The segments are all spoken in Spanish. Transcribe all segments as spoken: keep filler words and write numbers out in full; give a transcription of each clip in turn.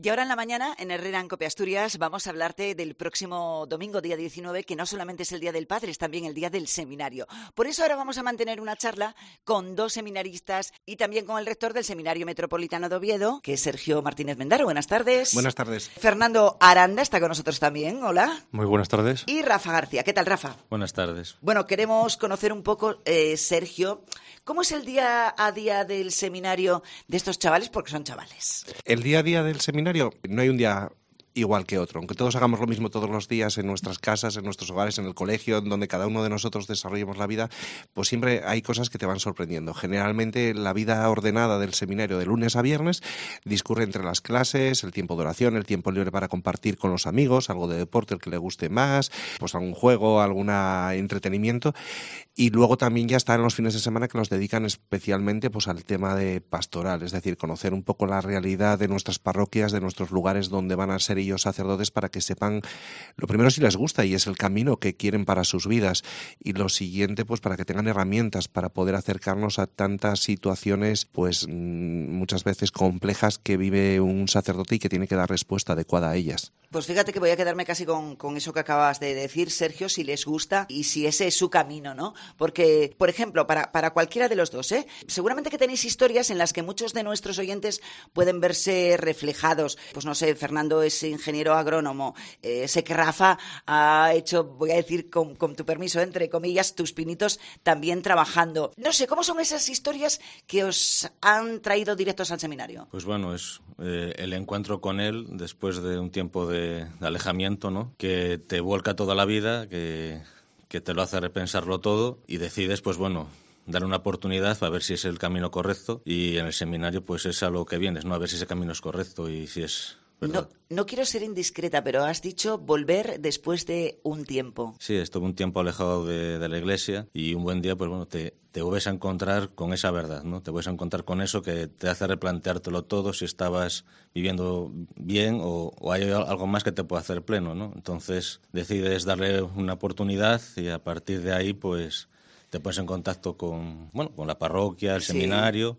Y ahora en la mañana, en Herrera en Cope Asturias, vamos a hablarte del próximo domingo, día diecinueve, que no solamente es el Día del Padre, es también el Día del Seminario. Por eso ahora vamos a mantener una charla con dos seminaristas y también con el rector del Seminario Metropolitano de Oviedo, que es Sergio Martínez Mendaro. Buenas tardes. Buenas tardes. Fernando Aranda está con nosotros también. Hola. Muy buenas tardes. Y Rafa García. ¿Qué tal, Rafa? Buenas tardes. Bueno, queremos conocer un poco, eh, Sergio, ¿cómo es el día a día del seminario de estos chavales? Porque son chavales. El día a día del seminario, no hay un día igual que otro, aunque todos hagamos lo mismo todos los días en nuestras casas, en nuestros hogares, en el colegio, en donde cada uno de nosotros desarrollemos la vida, pues siempre hay cosas que te van sorprendiendo. Generalmente la vida ordenada del seminario de lunes a viernes discurre entre las clases, el tiempo de oración, el tiempo libre para compartir con los amigos, algo de deporte, el que le guste más, pues algún juego, algún entretenimiento, y luego también ya están los fines de semana que nos dedican especialmente pues al tema de pastoral, es decir, conocer un poco la realidad de nuestras parroquias, de nuestros lugares donde van a ser ellos sacerdotes, para que sepan lo primero si les gusta y es el camino que quieren para sus vidas, y lo siguiente pues para que tengan herramientas para poder acercarnos a tantas situaciones pues muchas veces complejas que vive un sacerdote y que tiene que dar respuesta adecuada a ellas. Pues fíjate que voy a quedarme casi con, con eso que acabas de decir, Sergio, si les gusta y si ese es su camino, ¿no? Porque, por ejemplo, para, para cualquiera de los dos, ¿eh? Seguramente que tenéis historias en las que muchos de nuestros oyentes pueden verse reflejados. Pues no sé, Fernando es ingeniero agrónomo, eh, sé que Rafa ha hecho, voy a decir con, con tu permiso, entre comillas, tus pinitos también trabajando. No sé, ¿cómo son esas historias que os han traído directos al seminario? Pues bueno, es eh, el encuentro con él después de un tiempo de, de alejamiento, ¿no? Que te vuelca toda la vida, que, que te lo hace repensarlo todo y decides, pues bueno, dar una oportunidad para ver si es el camino correcto, y en el seminario pues es a lo que vienes, ¿no? A ver si ese camino es correcto y si es... No, no quiero ser indiscreta, pero has dicho volver después de un tiempo. Sí, estuve un tiempo alejado de, de la iglesia y un buen día, pues bueno, te, te vuelves a encontrar con esa verdad, ¿no? Te vuelves a encontrar con eso que te hace replanteártelo todo, si estabas viviendo bien o, o hay algo más que te puede hacer pleno, ¿no? Entonces decides darle una oportunidad y a partir de ahí, pues te pones en contacto con, bueno, con la parroquia, el sí. seminario,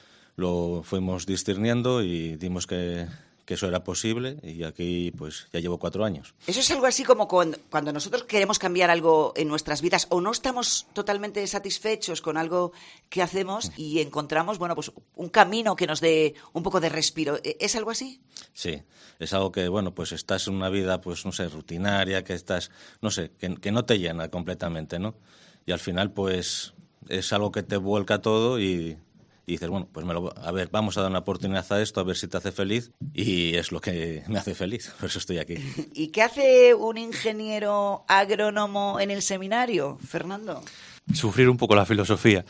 lo fuimos discerniendo y dimos que... que eso era posible, y aquí pues ya llevo cuatro años. Eso es algo así como cuando, cuando nosotros queremos cambiar algo en nuestras vidas o no estamos totalmente satisfechos con algo que hacemos y encontramos, bueno, pues un camino que nos dé un poco de respiro. ¿Es algo así? Sí, es algo que, bueno, pues estás en una vida, pues no sé, rutinaria, que estás, no sé, que, que no te llena completamente, ¿no? Y al final, pues es algo que te vuelca todo y... Y dices, bueno, pues me lo, a ver, vamos a dar una oportunidad a esto, a ver si te hace feliz. Y es lo que me hace feliz, por eso estoy aquí. ¿Y qué hace un ingeniero agrónomo en el seminario, Fernando? Sufrir un poco la filosofía.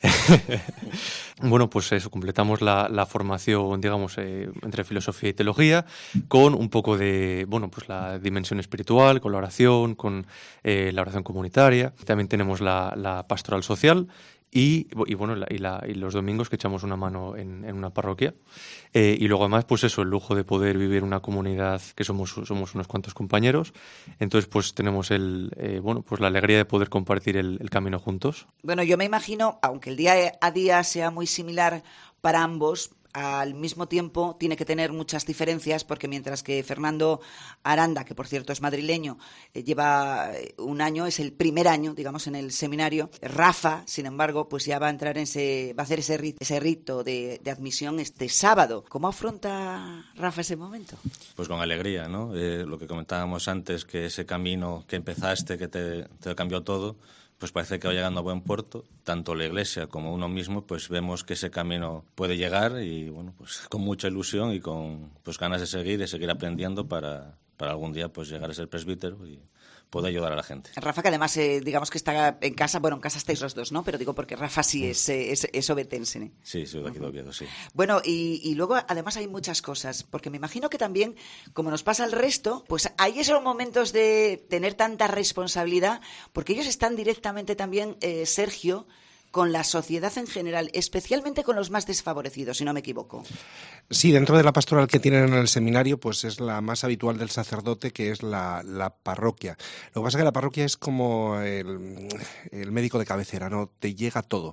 Bueno, pues eso, completamos la, la formación, digamos, eh, entre filosofía y teología, con un poco de, bueno, pues la dimensión espiritual, con la oración, con eh, la oración comunitaria. También tenemos la, la pastoral social. Y, y bueno, la, y, la, y los domingos que echamos una mano en, en una parroquia. Eh, y luego además, pues eso, el lujo de poder vivir una comunidad que somos, somos unos cuantos compañeros. Entonces, pues tenemos el, eh, bueno, pues la alegría de poder compartir el, el camino juntos. Bueno, yo me imagino, aunque el día a día sea muy similar para ambos, al mismo tiempo tiene que tener muchas diferencias, porque mientras que Fernando Aranda, que por cierto es madrileño, eh, lleva un año, es el primer año, digamos, en el seminario, Rafa, sin embargo, pues ya va a entrar en ese, va a hacer ese rito, ese rito de, de admisión este sábado. ¿Cómo afronta Rafa ese momento? Pues con alegría, ¿no? Eh, lo que comentábamos antes, que ese camino que empezaste, que te, te cambió todo, pues parece que va llegando a buen puerto. Tanto la Iglesia como uno mismo, pues vemos que ese camino puede llegar y, bueno, pues con mucha ilusión y con pues ganas de seguir y seguir aprendiendo para, para algún día pues llegar a ser presbítero y poder ayudar a la gente. Rafa, que además, eh, digamos que está en casa, bueno, en casa estáis los dos, ¿no? Pero digo porque Rafa sí es, eh, es, es obetense, ¿no? Sí, soy de aquí de Oviedo, sí. Bueno, y, y luego además hay muchas cosas, porque me imagino que también, como nos pasa al resto, pues hay esos momentos de tener tanta responsabilidad, porque ellos están directamente también, eh, Sergio, con la sociedad en general, especialmente con los más desfavorecidos, si no me equivoco. Sí, dentro de la pastoral que tienen en el seminario, pues es la más habitual del sacerdote, que es la, la parroquia. Lo que pasa es que la parroquia es como el, el médico de cabecera, ¿no? Te llega todo.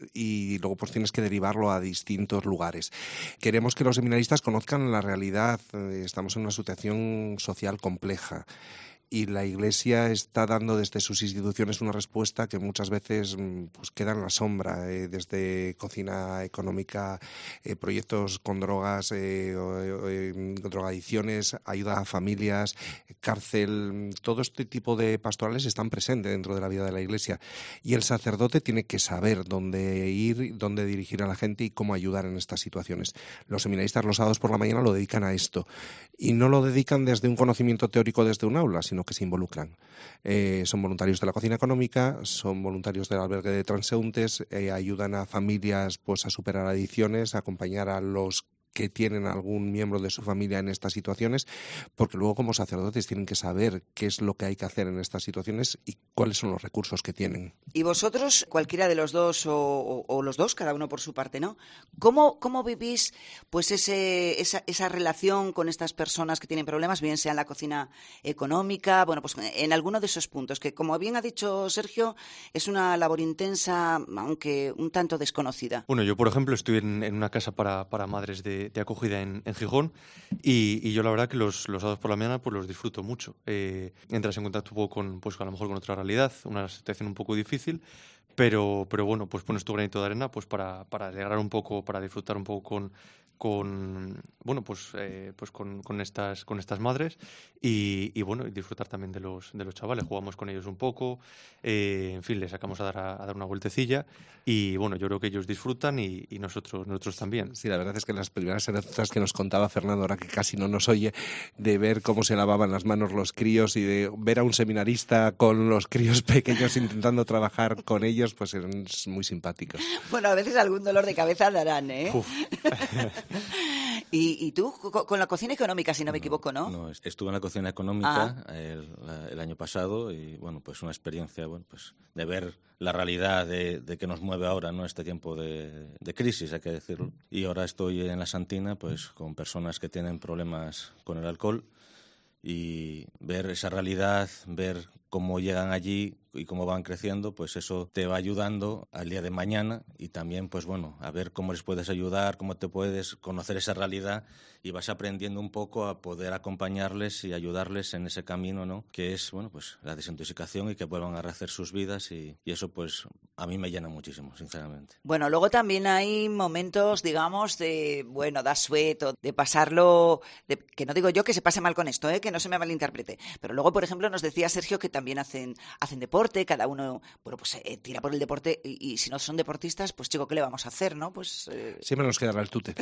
y luego pues tienes que derivarlo a distintos lugares. Queremos que los seminaristas conozcan la realidad. Estamos en una situación social compleja. Y la Iglesia está dando desde sus instituciones una respuesta que muchas veces pues, queda en la sombra, eh, desde cocina económica, eh, proyectos con drogas, eh, eh, drogadicciones, ayuda a familias, cárcel. Todo este tipo de pastorales están presentes dentro de la vida de la Iglesia. Y el sacerdote tiene que saber dónde ir, dónde dirigir a la gente y cómo ayudar en estas situaciones. Los seminaristas los sábados por la mañana lo dedican a esto. Y no lo dedican desde un conocimiento teórico desde un aula, sino que se involucran. Eh, son voluntarios de la cocina económica, son voluntarios del albergue de transeúntes, eh, ayudan a familias pues, a superar adicciones, a acompañar a los que tienen algún miembro de su familia en estas situaciones, porque luego como sacerdotes tienen que saber qué es lo que hay que hacer en estas situaciones y cuáles son los recursos que tienen. Y vosotros, cualquiera de los dos o, o, o los dos, cada uno por su parte, ¿no? ¿Cómo, cómo vivís pues ese, esa, esa relación con estas personas que tienen problemas, bien sea en la cocina económica, bueno, pues en alguno de esos puntos, que como bien ha dicho Sergio, es una labor intensa, aunque un tanto desconocida? Bueno, yo por ejemplo estoy en, en una casa para, para madres de de acogida en, en Gijón y, y yo la verdad que los, los sábados por la mañana pues los disfruto mucho. Eh, entras en contacto un poco con, pues, a lo mejor con otra realidad, una situación un poco difícil, pero, pero bueno, pues pones tu granito de arena pues para, para alegrar un poco, para disfrutar un poco con, con bueno pues, eh, pues con, con, estas, con estas madres y, y bueno, y disfrutar también de los, de los chavales. Jugamos con ellos un poco, eh, en fin, les sacamos a dar, a, a dar una vueltecilla y bueno, yo creo que ellos disfrutan y, y nosotros, nosotros también. Sí, la verdad es que las primeras anécdotas que nos contaba Fernando, ahora que casi no nos oye, de ver cómo se lavaban las manos los críos y de ver a un seminarista con los críos pequeños intentando trabajar con ellos, pues es muy simpático. Bueno, a veces algún dolor de cabeza darán, ¿eh? ¿Y, y tú, con la cocina económica, si no me equivoco, no? No, estuve en la cocina económica ah. el, el año pasado y, bueno, pues una experiencia, bueno, pues de ver la realidad de, de que nos mueve ahora, ¿no? Este tiempo de, de crisis, hay que decirlo. Y ahora estoy en la Santina, pues con personas que tienen problemas con el alcohol y ver esa realidad, ver cómo llegan allí y cómo van creciendo, pues eso te va ayudando al día de mañana y también, pues bueno, a ver cómo les puedes ayudar, cómo te puedes conocer esa realidad y vas aprendiendo un poco a poder acompañarles y ayudarles en ese camino, ¿no? Que es, bueno, pues la desintoxicación y que vuelvan a rehacer sus vidas y, y eso, pues, a mí me llena muchísimo, sinceramente. Bueno, luego también hay momentos, digamos, de, bueno, da sueto, de pasarlo, de, que no digo yo que se pase mal con esto, ¿eh? Que no se me malinterprete, pero luego, por ejemplo, nos decía Sergio que también hacen, hacen deporte, cada uno, bueno, pues eh, tira por el deporte y, y si no son deportistas, pues chico, ¿qué le vamos a hacer, no? Pues eh... siempre nos quedará el tute.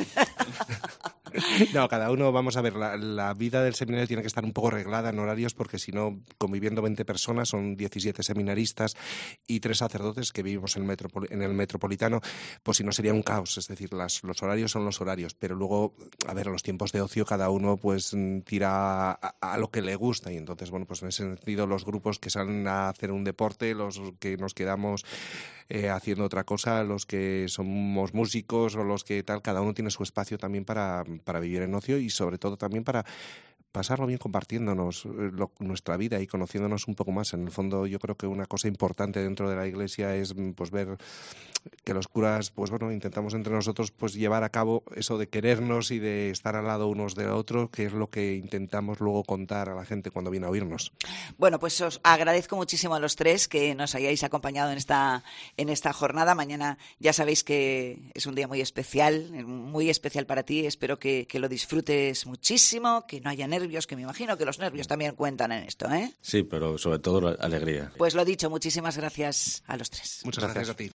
No, cada uno, vamos a ver, la, la vida del seminario tiene que estar un poco reglada en horarios porque si no, conviviendo veinte personas, son diecisiete seminaristas y tres sacerdotes que vivimos en el, metropol- en el metropolitano, pues si no sería un caos, es decir, las, los horarios son los horarios, pero luego, a ver, los tiempos de ocio cada uno pues tira a, a lo que le gusta y entonces, bueno, pues en ese sentido los grupos que salen a hacer un deporte, los que nos quedamos eh, haciendo otra cosa, los que somos músicos o los que tal, cada uno tiene su espacio también para, para vivir en ocio y sobre todo también para pasarlo bien compartiéndonos lo, nuestra vida y conociéndonos un poco más. En el fondo yo creo que una cosa importante dentro de la Iglesia es pues ver que los curas, pues bueno, intentamos entre nosotros pues llevar a cabo eso de querernos y de estar al lado unos de otros, que es lo que intentamos luego contar a la gente cuando viene a oírnos. Bueno, pues os agradezco muchísimo a los tres que nos hayáis acompañado en esta, en esta jornada. Mañana ya sabéis que es un día muy especial, muy especial para ti. Espero que, que lo disfrutes muchísimo, que no haya nervios, que me imagino que los nervios también cuentan en esto, ¿eh? Sí, pero sobre todo la alegría. Pues lo dicho, muchísimas gracias a los tres. Muchas gracias, gracias a ti.